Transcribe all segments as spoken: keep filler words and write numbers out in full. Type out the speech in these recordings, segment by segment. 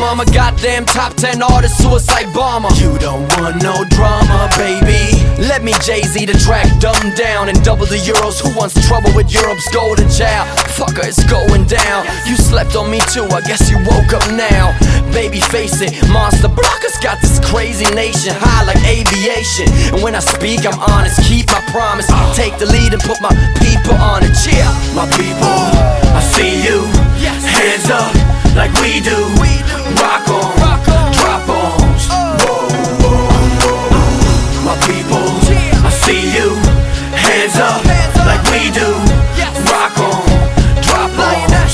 I'm a goddamn top ten artist, suicide bomber. You don't want no drama, baby. Let me Jay-Z the track dumb down and double the euros. Who wants trouble with Europe's golden child? Fucker, it's going down. You slept on me too, I guess you woke up now. Baby, face it, Monster Blockers got this crazy nation high like aviation. And when I speak, I'm honest, keep my promise. Take the lead and put my people on it. Yeah, my people, I see you. Hands up like we do. Rock on, drop bombs. My people, I see you. Hands up like we do. Rock on, drop bombs.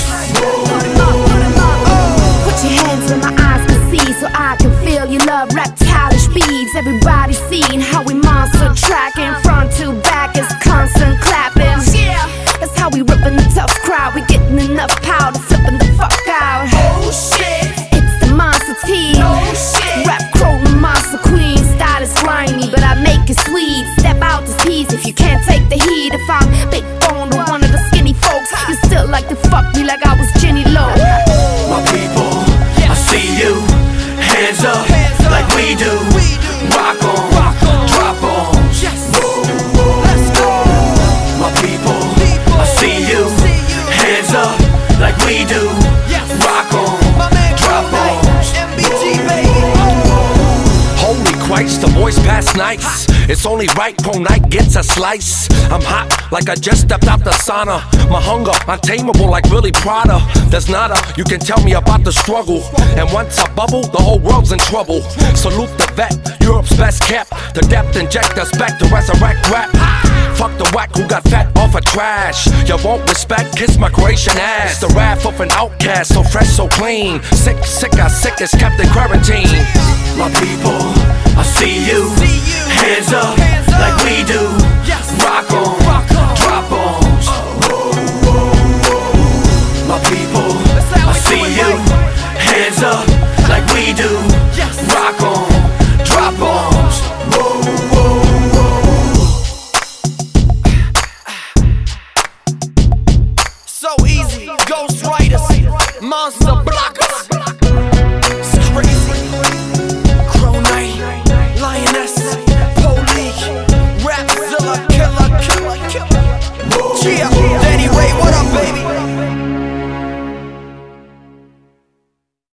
Put your hands where my eyes can see, so I can feel your love. Reptile speeds, everybody seen how we monster tracking. Front to back is constant clapping. That's how we ripping the tough crowd. We getting enough power to flipping the fuck out. Oh shit, it's the monster team. Oh shit, Rap crow, monster queen. Style is grimy, but I make it sweet. Step out this piece if you can't take the heat. If I'm big boned or one of the skinny folks, you still like to fuck me like I was Jenny Low. My people, I see you. Hands up like we do. Rock on, drop bombs. Let's go. My people, I see you. Hands up like we do. Rock on, drop bombs. Holy Christ, the boys pass nice. It's only right pro night gets a slice. I'm hot like I just stepped out the sauna. My hunger untamable like Billy Prada. There's nada, you can tell me about the struggle. And once I bubble, the whole world's in trouble. Salute the vet, Europe's best kept. The depth inject us back to resurrect rap. Fuck the whack who got fat off of trash. You won't respect, kiss my Croatian ass. The wrath of an outcast, so fresh, so clean. Sick, sick, I sick is kept in quarantine. My people, I see you. Hands up like we do. Rock on, drop bombs. My people, I see you. Hands up like we do. Rock on, drop bombs. So easy, Ghost Riders, Monster Blockers. It's crazy. Crow Knight, Lioness, Police, Rapzilla, Killer, Killer, Killer. Yeah, Danny Ray, what up, baby?